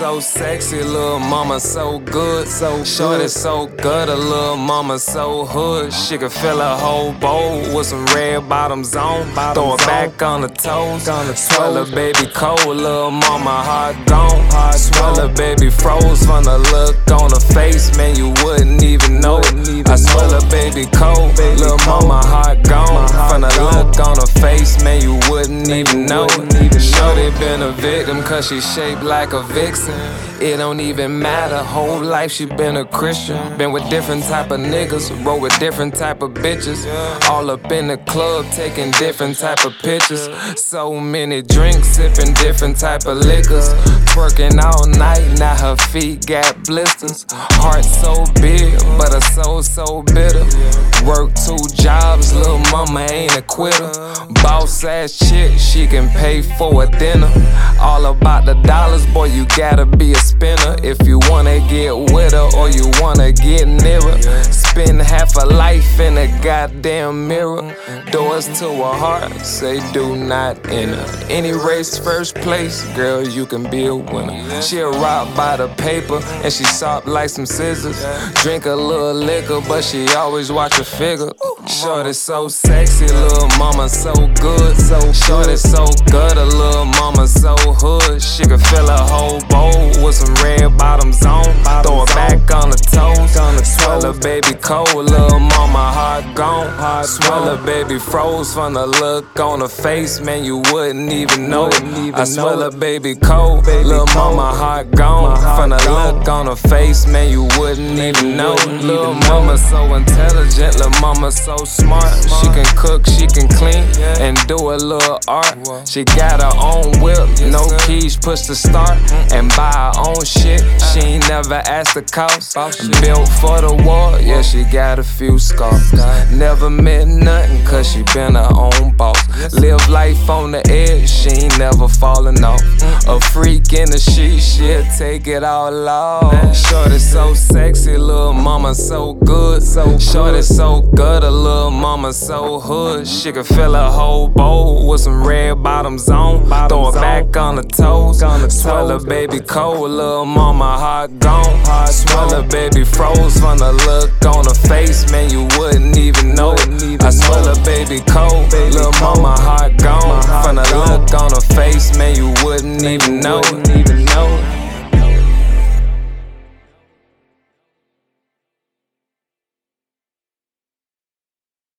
so sexy, little mama so good. Shorty so good, a little mama so hood. She could fill a whole bowl with some red bottoms on. Throw it back on the toes. Swell her baby cold, little mama heart gone. Swell her baby froze from the look on her face, man, you wouldn't even know it. I swell her baby cold, little mama heart gone. From the look on her face, man, you wouldn't even know it. Shorty been a victim cause she shaped like a vixen. It don't even matter, whole life she been a Christian. Been with different type of niggas, roll with different type of bitches. All up in the club, taking different type of pictures. So many drinks, sipping different type of liquors. Twerking all night, now her feet got blisters. Heart so big, but her soul so bitter. Work 2 jobs, little mama ain't a quitter. Boss ass chick, she can pay for a dinner. All about the dollars, boy, you gotta be a spinner. If you wanna get with her or you wanna get nearer. Spend half a life in a goddamn mirror. Doors to her heart, say do not enter. Any race, first place, girl, you can be a winner. She'll rock by the paper and she soft like some scissors. Drink a little liquor, but she always watch her figure. Shorty so sexy, little mama so good. Shorty so good, a little mama so hood. She could fill a whole bowl with some red bottoms on. Throw it back on the toes. Swell her baby cold, little mama heart gone. Swell her baby froze from the look on her face, man, you wouldn't even know it. I swell her baby cold, little mama heart gone. From the look on her face, man, you wouldn't even know it. Little mama so intelligent, little mama so smart. She can cook, she can clean, and do a little art. She got her own whip, no keys, push to start, and buy her own shit. She ain't never asked the cost. Built for the war, yeah, she got a few scars. Never meant nothing, cause she been her own boss. Live life on the edge, she ain't never falling off. A freak in the sheet, she'll take it all off. Shorty so sexy, little mama so good. Shorty so good, a little mama so hood. She could fill a whole bowl with some red bottoms on. Throw it back on the toes. Swell her baby cold, little mama heart gone. Swell her baby froze from the look on her face, man, you wouldn't even know it. I swell her baby cold, little mama heart gone. From the look on her face, man, you wouldn't even know it.